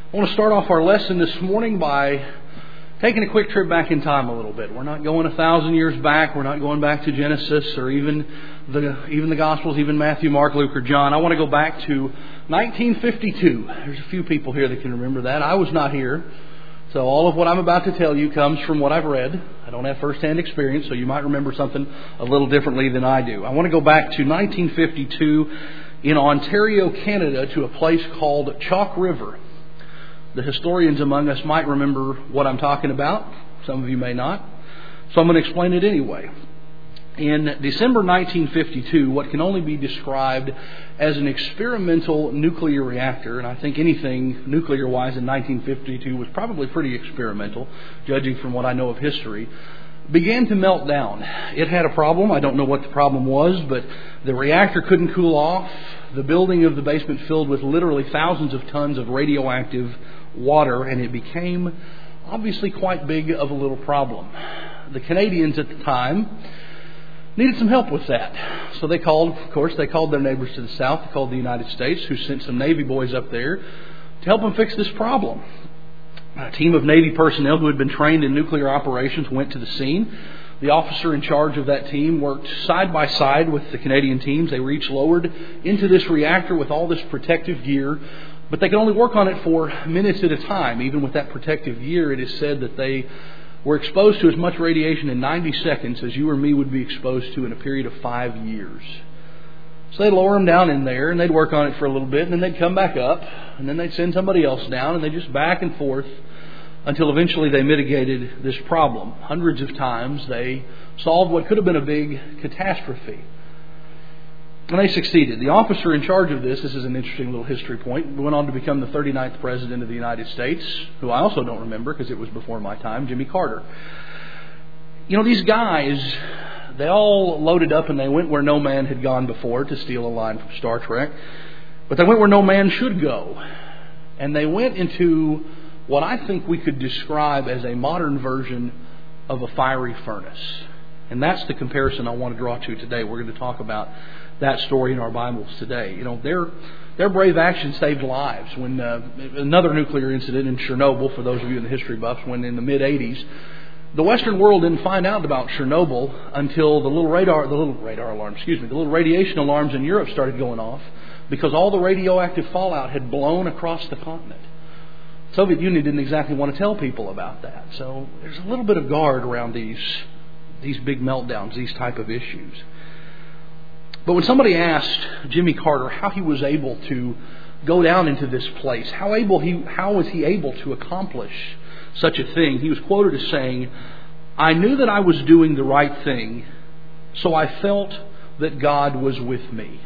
I want to start off our lesson this morning by taking a quick trip back in time a little bit. We're not going 1,000 years back. We're not going back to Genesis or even the Gospels, even Matthew, Mark, Luke, or John. I want to go back to 1952. There's a few people here that can remember that. I was not here. So all of what I'm about to tell you comes from what I've read. I don't have first-hand experience, so you might remember something a little differently than I do. I want to go back to 1952 in Ontario, Canada, to a place called Chalk River. The historians among us might remember what I'm talking about. Some of you may not. So I'm going to explain it anyway. In December 1952, what can only be described as an experimental nuclear reactor, and I think anything nuclear-wise in 1952 was probably pretty experimental, judging from what I know of history, began to melt down. It had a problem. I don't know what the problem was, but the reactor couldn't cool off. The building of the basement filled with literally thousands of tons of radioactive water, and it became obviously quite big of a little problem. The Canadians at the time needed some help with that. So they called their neighbors to the south. They called the United States, who sent some Navy boys up there to help them fix this problem. A team of Navy personnel who had been trained in nuclear operations went to the scene. The officer in charge of that team worked side by side with the Canadian teams. They reached lowered into this reactor with all this protective gear, but they could only work on it for minutes at a time. Even with that protective gear, it is said that they were exposed to as much radiation in 90 seconds as you or me would be exposed to in a period of 5 years. So they'd lower them down in there, and they'd work on it for a little bit, and then they'd come back up, and then they'd send somebody else down, and they'd just back and forth until eventually they mitigated this problem. Hundreds of times they solved what could have been a big catastrophe. And they succeeded. The officer in charge of this is an interesting little history point, went on to become the 39th President of the United States, who I also don't remember because it was before my time, Jimmy Carter. You know, these guys, they all loaded up and they went where no man had gone before, to steal a line from Star Trek. But they went where no man should go. And they went into what I think we could describe as a modern version of a fiery furnace. And that's the comparison I want to draw to today. We're going to talk about that story in our Bibles today. You know, their brave action saved lives. When another nuclear incident in Chernobyl, for those of you in the history buffs, when in the mid-'80s, the Western world didn't find out about Chernobyl until the little radiation alarms in Europe started going off, because all the radioactive fallout had blown across the continent. The Soviet Union didn't exactly want to tell people about that. So there's a little bit of guard around these big meltdowns, these type of issues. But when somebody asked Jimmy Carter how he was able to go down into this place, how was he able to accomplish such a thing, he was quoted as saying, "I knew that I was doing the right thing, so I felt that God was with me."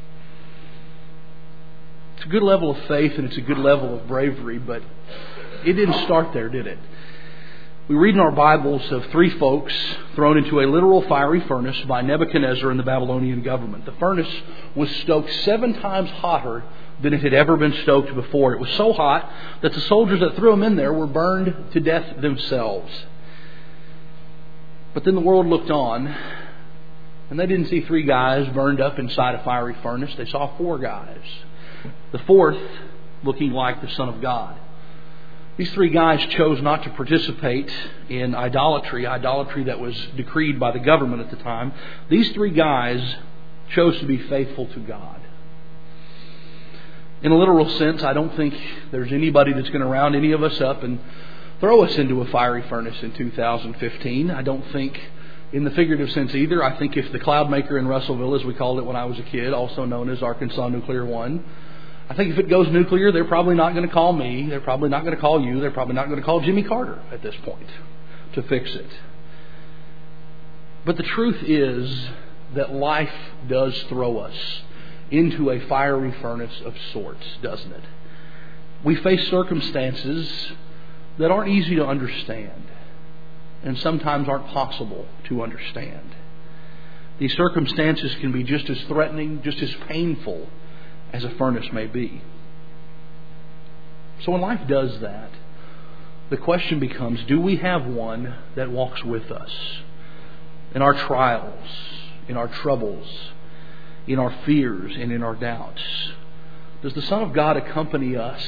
It's a good level of faith and it's a good level of bravery, but it didn't start there, did it? We read in our Bibles of 3 folks thrown into a literal fiery furnace by Nebuchadnezzar and the Babylonian government. The furnace was stoked 7 times hotter than it had ever been stoked before. It was so hot that the soldiers that threw them in there were burned to death themselves. But then the world looked on, and they didn't see 3 guys burned up inside a fiery furnace. They saw 4 guys. The 4th looking like the Son of God. These 3 guys chose not to participate in idolatry that was decreed by the government at the time. These 3 guys chose to be faithful to God. In a literal sense, I don't think there's anybody that's going to round any of us up and throw us into a fiery furnace in 2015. I don't think in the figurative sense either. I think if the cloud maker in Russellville, as we called it when I was a kid, also known as Arkansas Nuclear One, I think if it goes nuclear, they're probably not going to call me. They're probably not going to call you. They're probably not going to call Jimmy Carter at this point to fix it. But the truth is that life does throw us into a fiery furnace of sorts, doesn't it? We face circumstances that aren't easy to understand and sometimes aren't possible to understand. These circumstances can be just as threatening, just as painful as a furnace may be. So when life does that, the question becomes, do we have one that walks with us in our trials, in our troubles, in our fears, and in our doubts? Does the Son of God accompany us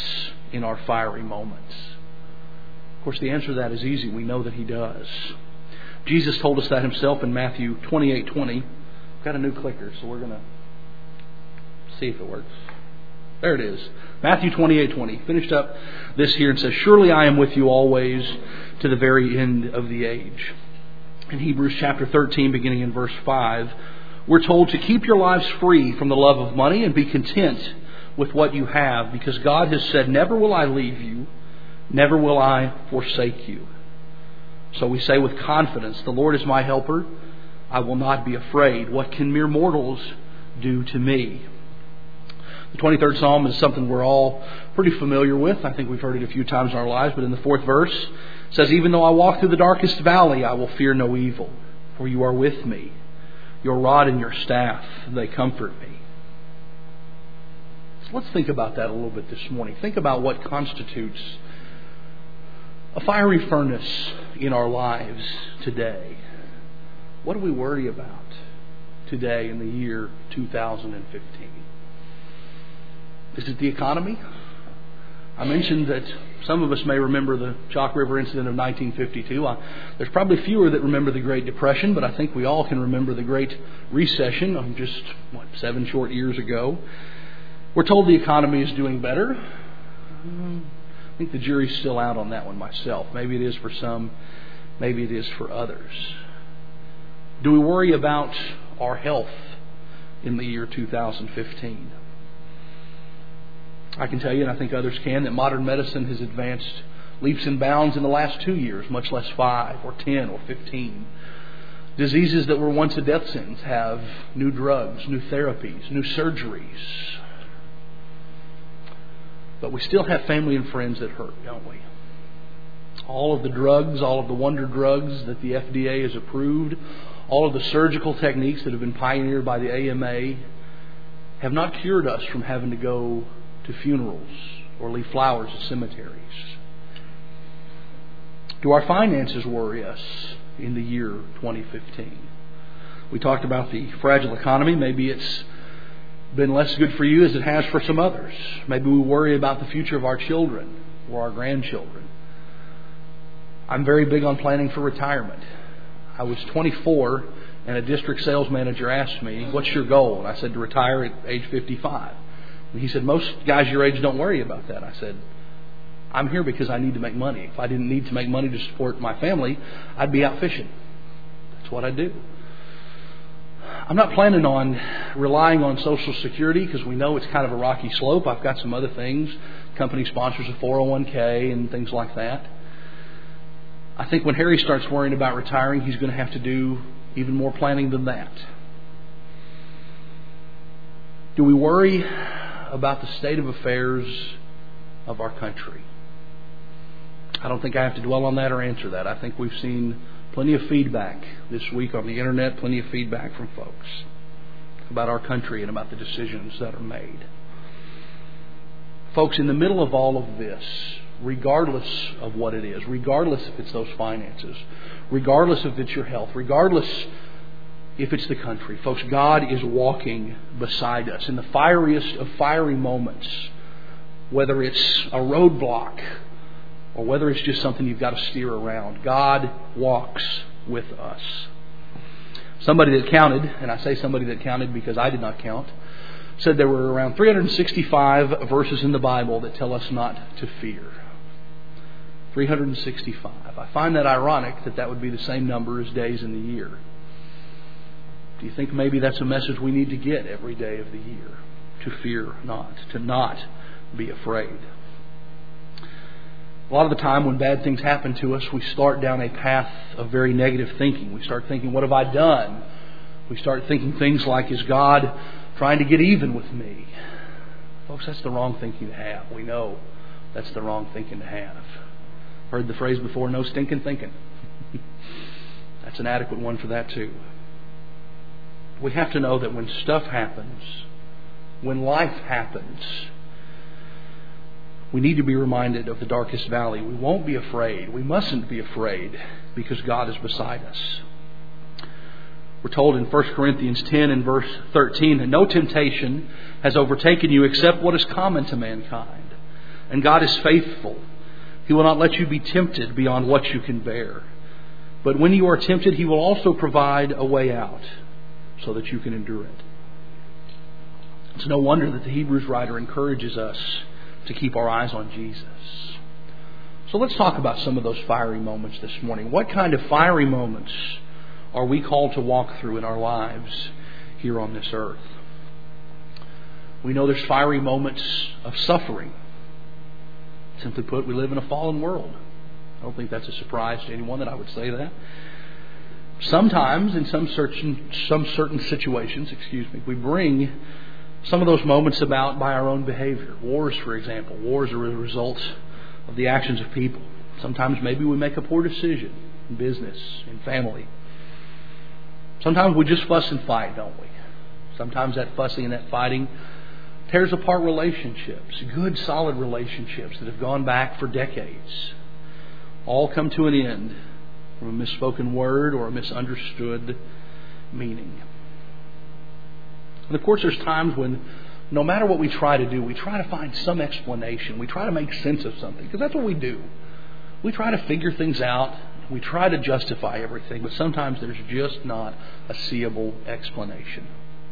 in our fiery moments? Of course, the answer to that is easy. We know that He does. Jesus told us that Himself in Matthew 28:20. I've got a new clicker, so we're going to see if it works. There it is. Matthew 28:20. Finished up this here and says, "Surely I am with you always to the very end of the age." In Hebrews chapter 13, beginning in verse 5, we're told to keep your lives free from the love of money and be content with what you have, because God has said, "Never will I leave you, never will I forsake you." So we say with confidence, "The Lord is my helper. I will not be afraid. What can mere mortals do to me?" The 23rd Psalm is something we're all pretty familiar with. I think we've heard it a few times in our lives, but in the 4th verse it says, "Even though I walk through the darkest valley, I will fear no evil, for you are with me. Your rod and your staff, they comfort me." So let's think about that a little bit this morning. Think about what constitutes a fiery furnace in our lives today. What do we worry about today in the year 2015? Is it the economy? I mentioned that some of us may remember the Chalk River incident of 1952. There's probably fewer that remember the Great Depression, but I think we all can remember the Great Recession of just, 7 short years ago. We're told the economy is doing better. I think the jury's still out on that one myself. Maybe it is for some, maybe it is for others. Do we worry about our health in the year 2015? I can tell you, and I think others can, that modern medicine has advanced leaps and bounds in the last 2 years, much less 5 or 10 or 15. Diseases that were once a death sentence have new drugs, new therapies, new surgeries. But we still have family and friends that hurt, don't we? All of the drugs, all of the wonder drugs that the FDA has approved, all of the surgical techniques that have been pioneered by the AMA have not cured us from having to go to funerals or leave flowers at cemeteries. Do our finances worry us in the year 2015? We talked about the fragile economy. Maybe it's been less good for you as it has for some others. Maybe we worry about the future of our children or our grandchildren. I'm very big on planning for retirement. I was 24 and a district sales manager asked me, "What's your goal?" And I said, "To retire at age 55. And he said, "Most guys your age don't worry about that." I said, "I'm here because I need to make money. If I didn't need to make money to support my family, I'd be out fishing. That's what I do." I'm not planning on relying on Social Security because we know it's kind of a rocky slope. I've got some other things. Company sponsors a 401k and things like that. I think when Harry starts worrying about retiring, he's going to have to do even more planning than that. Do we worry about the state of affairs of our country? I don't think I have to dwell on that or answer that. I think we've seen plenty of feedback this week on the internet, plenty of feedback from folks about our country and about the decisions that are made. Folks, in the middle of all of this, regardless of what it is, regardless if it's those finances, regardless if it's your health, regardless if it's the country, folks, God is walking beside us in the fieriest of fiery moments, whether it's a roadblock or whether it's just something you've got to steer around. God walks with us. Somebody that counted, and I say somebody that counted because I did not count, said there were around 365 verses in the Bible that tell us not to fear. 365. I find that ironic that that would be the same number as days in the year. Do you think maybe that's a message we need to get every day of the year? To fear not, to not be afraid. A lot of the time when bad things happen to us, we start down a path of very negative thinking. We start thinking, what have I done? We start thinking things like, is God trying to get even with me? Folks, that's the wrong thinking to have. We know that's the wrong thinking to have. Heard the phrase before, no stinking thinking. That's an adequate one for that too. We have to know that when stuff happens, when life happens, we need to be reminded of the darkest valley. We won't be afraid. We mustn't be afraid because God is beside us. We're told in 1 Corinthians 10 and verse 13 that no temptation has overtaken you except what is common to mankind. And God is faithful. He will not let you be tempted beyond what you can bear. But when you are tempted, He will also provide a way out so that you can endure it. It's no wonder that the Hebrews writer encourages us to keep our eyes on Jesus. So let's talk about some of those fiery moments this morning. What kind of fiery moments are we called to walk through in our lives here on this earth? We know there's fiery moments of suffering. Simply put, we live in a fallen world. I don't think that's a surprise to anyone that I would say that. Sometimes, in some certain situations, we bring some of those moments about by our own behavior. Wars, for example. Wars are a result of the actions of people. Sometimes maybe we make a poor decision in business, in family. Sometimes we just fuss and fight, don't we? Sometimes that fussing and that fighting tears apart relationships, good, solid relationships that have gone back for decades. All come to an end from a misspoken word or a misunderstood meaning. And of course, there's times when no matter what we try to do, we try to find some explanation. We try to make sense of something, because that's what we do. We try to figure things out. We try to justify everything, but sometimes there's just not a seeable explanation.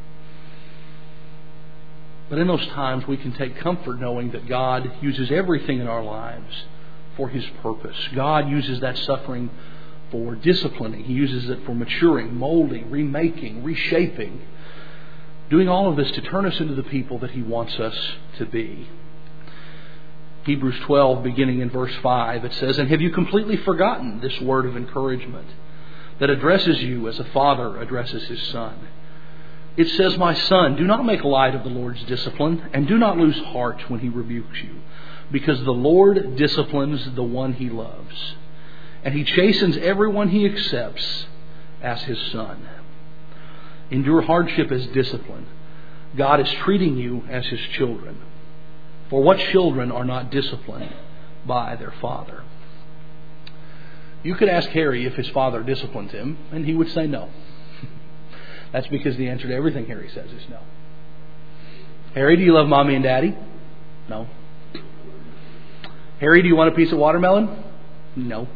But in those times, we can take comfort knowing that God uses everything in our lives for His purpose. God uses that suffering for disciplining. He uses it for maturing, molding, remaking, reshaping, doing all of this to turn us into the people that He wants us to be. Hebrews 12, beginning in verse 5, it says, "And have you completely forgotten this word of encouragement that addresses you as a father addresses his son? It says, 'My son, do not make light of the Lord's discipline, and do not lose heart when He rebukes you, because the Lord disciplines the one He loves, and He chastens everyone He accepts as His son.'" Endure hardship as discipline. God is treating you as His children. For what children are not disciplined by their father? You could ask Harry if his father disciplined him, and he would say no. That's because the answer to everything Harry says is no. Harry, do you love Mommy and Daddy? No. Harry, do you want a piece of watermelon? No.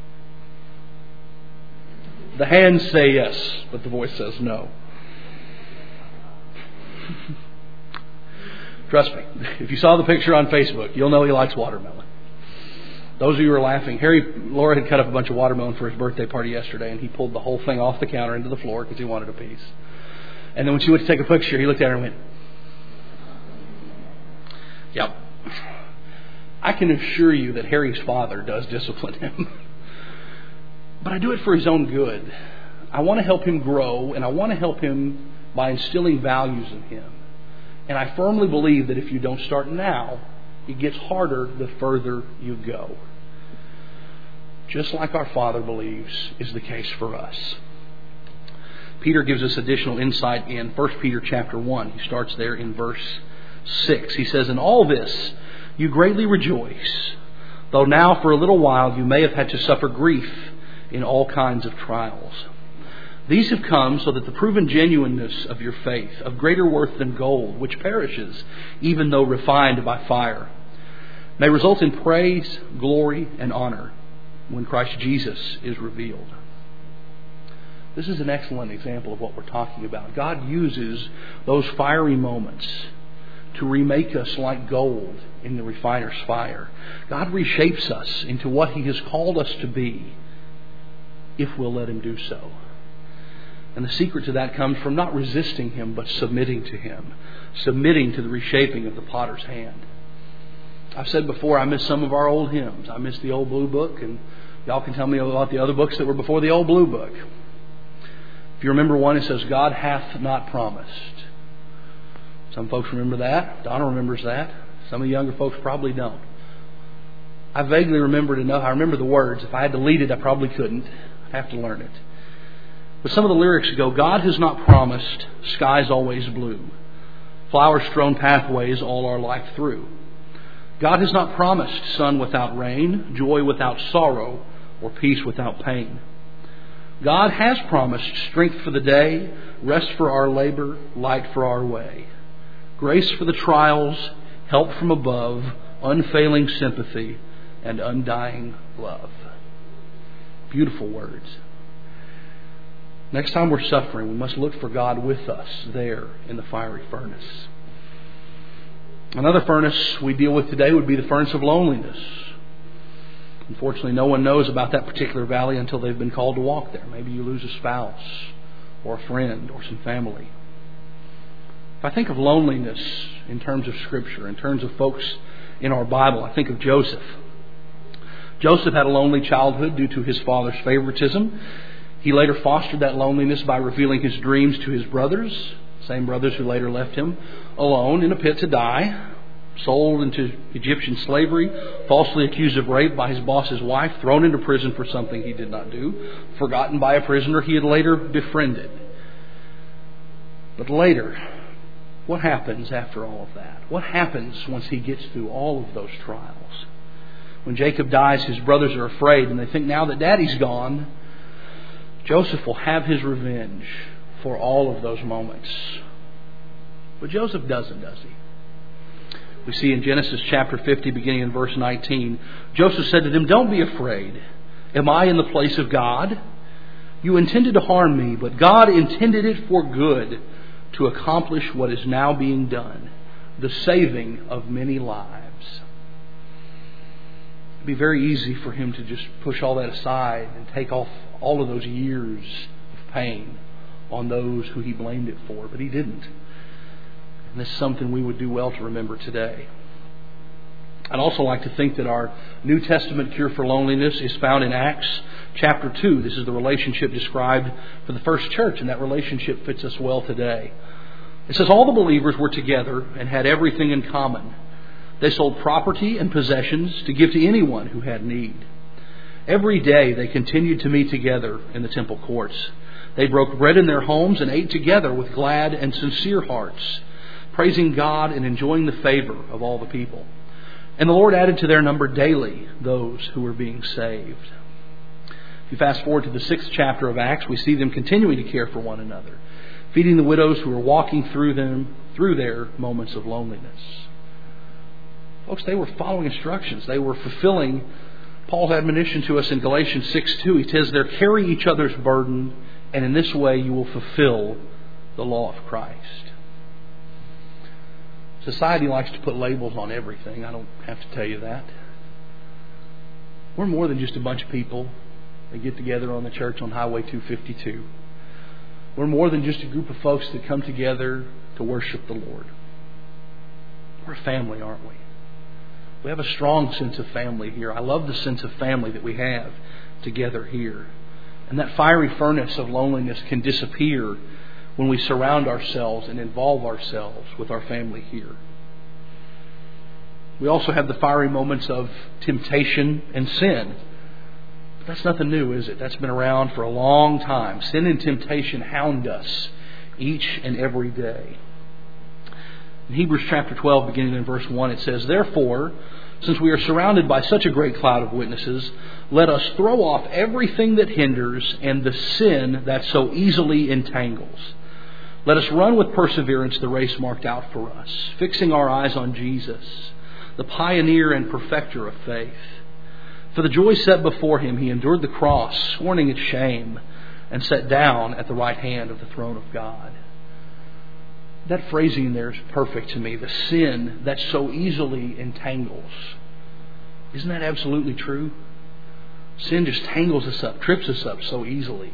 The hands say yes, but the voice says no. Trust me, if you saw the picture on Facebook, you'll know he likes watermelon. Those of you who are laughing, Laura had cut up a bunch of watermelon for his birthday party yesterday, and he pulled the whole thing off the counter into the floor because he wanted a piece. And then when she went to take a picture, he looked at her and went, "Yep." I can assure you that Harry's father does discipline him. But I do it for his own good. I want to help him grow, and I want to help him by instilling values in him. And I firmly believe that if you don't start now, it gets harder the further you go. Just like our Father believes is the case for us. Peter gives us additional insight in 1 Peter chapter 1. He starts there in verse 6. He says, "In all this you greatly rejoice, though now for a little while you may have had to suffer grief in all kinds of trials. These have come so that the proven genuineness of your faith, of greater worth than gold, which perishes even though refined by fire, may result in praise, glory, and honor when Christ Jesus is revealed." This is an excellent example of what we're talking about. God uses those fiery moments to remake us like gold in the refiner's fire. God reshapes us into what He has called us to be if we'll let Him do so. And the secret to that comes from not resisting Him, but submitting to Him. Submitting to the reshaping of the potter's hand. I've said before, I miss some of our old hymns. I miss the old blue book, and y'all can tell me about the other books that were before the old blue book. If you remember one, it says, "God hath not promised." Some folks remember that. Donna remembers that. Some of the younger folks probably don't. I vaguely remember enough. I remember the words. If I had to lead it, I probably couldn't. I'd have to learn it. But some of the lyrics go, "God has not promised skies always blue, flower-strewn pathways all our life through. God has not promised sun without rain, joy without sorrow, or peace without pain. God has promised strength for the day, rest for our labor, light for our way, grace for the trials, help from above, unfailing sympathy, and undying love. Beautiful words. Next time we're suffering, we must look for God with us there in the fiery furnace. Another furnace we deal with today would be the furnace of loneliness. Unfortunately, no one knows about that particular valley until they've been called to walk there. Maybe you lose a spouse or a friend or some family. If I think of loneliness in terms of Scripture, in terms of folks in our Bible, I think of Joseph. Joseph had a lonely childhood due to his father's favoritism. He later fostered that loneliness by revealing his dreams to his brothers, same brothers who later left him alone in a pit to die, sold into Egyptian slavery, falsely accused of rape by his boss's wife, thrown into prison for something he did not do, forgotten by a prisoner he had later befriended. But later, what happens after all of that? What happens once he gets through all of those trials? When Jacob dies, his brothers are afraid, and they think now that Daddy's gone, Joseph will have his revenge for all of those moments. But Joseph doesn't, does he? We see in Genesis chapter 50, beginning in verse 19, Joseph said to them, "Don't be afraid. Am I in the place of God? You intended to harm me, but God intended it for good, to accomplish what is now being done, the saving of many lives." It'd be very easy for him to just push all that aside and take off all of those years of pain on those who he blamed it for, but he didn't. And this is something we would do well to remember today. I'd also like to think that our New Testament cure for loneliness is found in Acts chapter 2. This is the relationship described for the first church, and that relationship fits us well today. It says, "All the believers were together and had everything in common. They sold property and possessions to give to anyone who had need. Every day they continued to meet together in the temple courts. They broke bread in their homes and ate together with glad and sincere hearts, praising God and enjoying the favor of all the people. And the Lord added to their number daily those who were being saved." If you fast forward to the 6th chapter of Acts, we see them continuing to care for one another, feeding the widows who were walking through their moments of loneliness. Folks, they were following instructions. They were fulfilling Paul's admonition to us in Galatians 6:2. He says there, "Carry each other's burden, and in this way you will fulfill the law of Christ." Society likes to put labels on everything. I don't have to tell you that. We're more than just a bunch of people that get together on the church on Highway 252. We're more than just a group of folks that come together to worship the Lord. We're a family, aren't we? We have a strong sense of family here. I love the sense of family that we have together here. And that fiery furnace of loneliness can disappear when we surround ourselves and involve ourselves with our family here. We also have the fiery moments of temptation and sin. But that's nothing new, is it? That's been around for a long time. Sin and temptation hound us each and every day. In Hebrews chapter 12, beginning in verse 1, it says, "Therefore, since we are surrounded by such a great cloud of witnesses, let us throw off everything that hinders and the sin that so easily entangles. Let us run with perseverance the race marked out for us, fixing our eyes on Jesus, the pioneer and perfecter of faith. For the joy set before him, he endured the cross, scorning its shame, and sat down at the right hand of the throne of God." That phrasing there is perfect to me. The sin that so easily entangles. Isn't that absolutely true? Sin just tangles us up, trips us up so easily.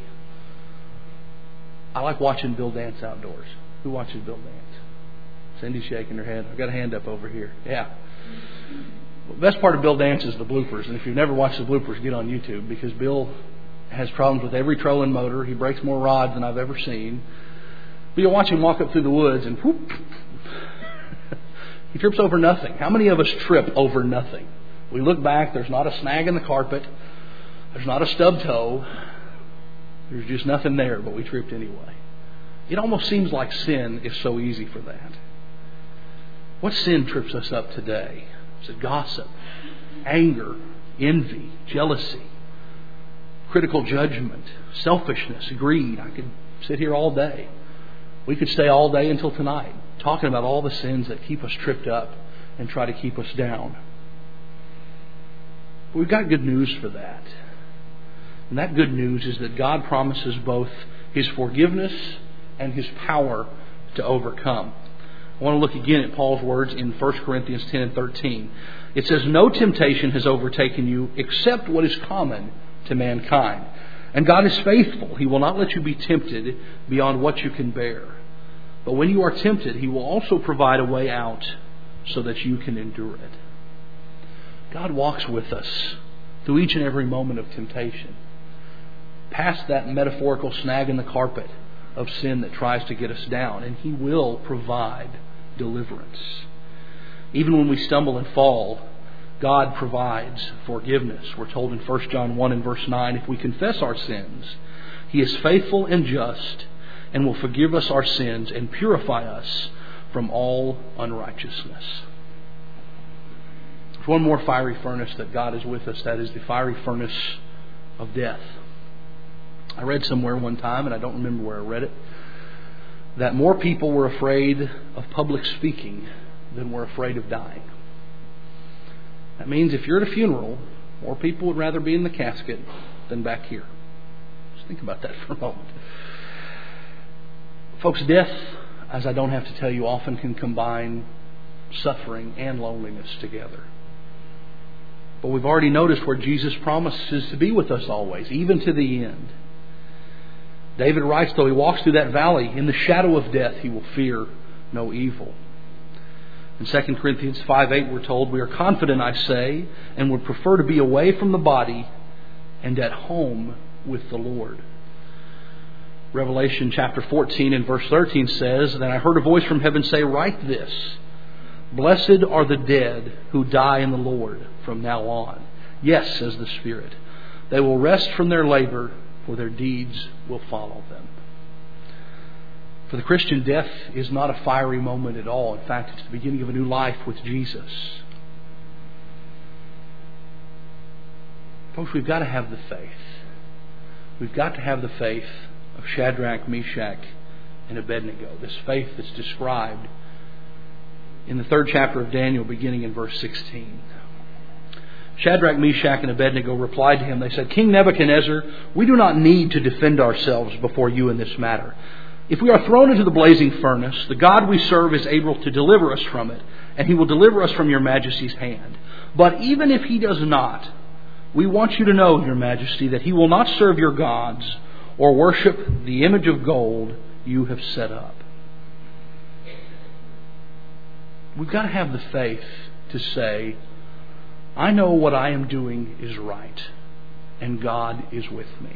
I like watching Bill dance outdoors. Who watches Bill dance? Cindy's shaking her head. I've got a hand up over here. Yeah. The best part of Bill dance is the bloopers. And if you've never watched the bloopers, get on YouTube, because Bill has problems with every trolling motor. He breaks more rods than I've ever seen. But you'll watch him walk up through the woods and whoop, he trips over nothing. How many of us trip over nothing? We look back, there's not a snag in the carpet. There's not a stub toe. There's just nothing there, but we tripped anyway. It almost seems like sin is so easy for that. What sin trips us up today? Is it gossip, anger, envy, jealousy, critical judgment, selfishness, greed? I could sit here all day. We could stay all day until tonight talking about all the sins that keep us tripped up and try to keep us down. We've got good news for that. And that good news is that God promises both His forgiveness and His power to overcome. I want to look again at Paul's words in 1 Corinthians 10 and 13. It says, "No temptation has overtaken you except what is common to mankind. And God is faithful. He will not let you be tempted beyond what you can bear. But when you are tempted, He will also provide a way out so that you can endure it." God walks with us through each and every moment of temptation. Past that metaphorical snag in the carpet of sin that tries to get us down. And He will provide deliverance. Even when we stumble and fall, God provides forgiveness. We're told in 1 John 1 and verse 9, if we confess our sins, He is faithful and just and will forgive us our sins and purify us from all unrighteousness. There's one more fiery furnace that God is with us. That is the fiery furnace of death. I read somewhere one time, and I don't remember where I read it, that more people were afraid of public speaking than were afraid of dying. That means if you're at a funeral, more people would rather be in the casket than back here. Just think about that for a moment. Folks, death, as I don't have to tell you, often can combine suffering and loneliness together. But we've already noticed where Jesus promises to be with us always, even to the end. David writes, though he walks through that valley, in the shadow of death, he will fear no evil. In 2 Corinthians 5:8, we're told, we are confident, I say, and would prefer to be away from the body and at home with the Lord. Revelation chapter 14 and verse 13 says, "Then I heard a voice from heaven say, write this, blessed are the dead who die in the Lord from now on. Yes, says the Spirit, they will rest from their labor, for their deeds will follow them." For the Christian, death is not a fiery moment at all. In fact, it's the beginning of a new life with Jesus. Folks, we've got to have the faith. We've got to have the faith of Shadrach, Meshach, and Abednego. This faith that's described in the 3rd chapter of Daniel, beginning in verse 16. Shadrach, Meshach, and Abednego replied to him. They said, "King Nebuchadnezzar, we do not need to defend ourselves before you in this matter. If we are thrown into the blazing furnace, the God we serve is able to deliver us from it, and He will deliver us from your majesty's hand. But even if He does not, we want you to know, your majesty, that He will not serve your gods or worship the image of gold you have set up." We've got to have the faith to say, I know what I am doing is right, and God is with me.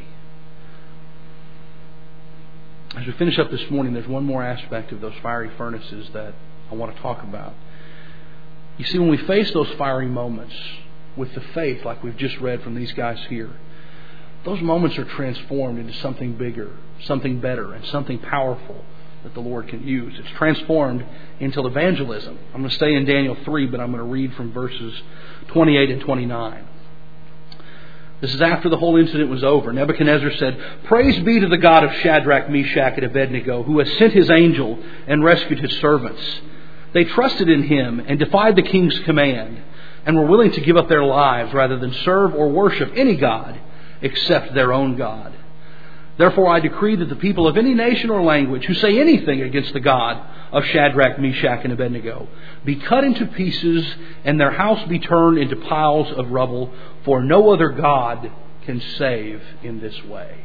As we finish up this morning, there's one more aspect of those fiery furnaces that I want to talk about. You see, when we face those fiery moments with the faith, like we've just read from these guys here, those moments are transformed into something bigger, something better, and something powerful that the Lord can use. It's transformed into evangelism. I'm going to stay in Daniel 3, but I'm going to read from verses 28 and 29. This is after the whole incident was over. Nebuchadnezzar said, "Praise be to the God of Shadrach, Meshach, and Abednego, who has sent His angel and rescued His servants. They trusted in Him and defied the king's command, and were willing to give up their lives rather than serve or worship any god except their own God. Therefore I decree that the people of any nation or language who say anything against the God of Shadrach, Meshach, and Abednego be cut into pieces, and their house be turned into piles of rubble, for no other God can save in this way."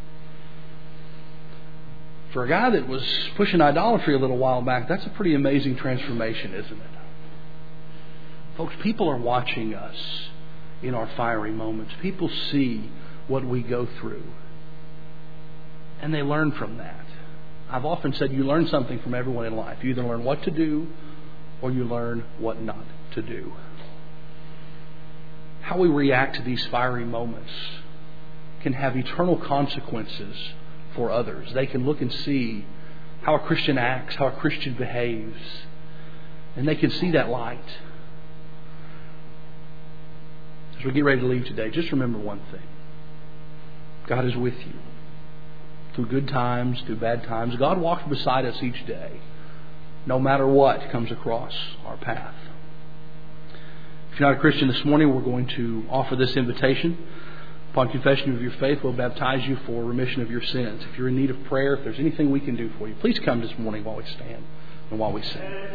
For a guy that was pushing idolatry a little while back, that's a pretty amazing transformation, isn't it? Folks, people are watching us in our fiery moments. People see what we go through, and they learn from that. I've often said you learn something from everyone in life. You either learn what to do or you learn what not to do. How we react to these fiery moments can have eternal consequences for others. They can look and see how a Christian acts, how a Christian behaves, and they can see that light. As we get ready to leave today, just remember one thing. God is with you. Through good times, through bad times. God walks beside us each day, no matter what comes across our path. If you're not a Christian this morning, we're going to offer this invitation. Upon confession of your faith, we'll baptize you for remission of your sins. If you're in need of prayer, if there's anything we can do for you, please come this morning while we stand and while we sing.